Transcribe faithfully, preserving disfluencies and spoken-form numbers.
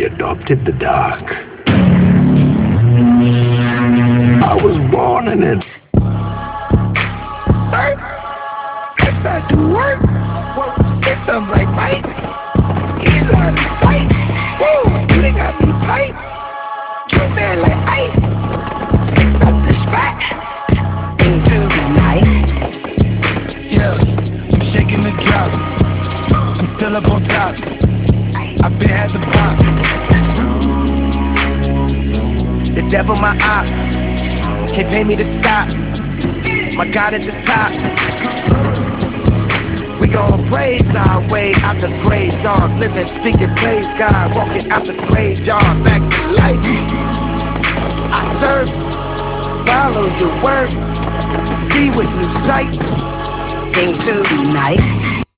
we adopted the dark. I was born in it. Work. Yes, I do work. Work systems like fight. He's on the sight. Whoa, you done got me pipe. You man like ice. Fix up the spot. Into the night. Yeah, I'm shaking the drop. I'm still up on top. I've been had the pop. The devil my op. Can't pay me to stop. My God at the top. We gon' praise our way out the graveyard. Living, speaking, praise God. Walking out the graveyard, back to life. I serve, follow your word, see with new sight. Into the night.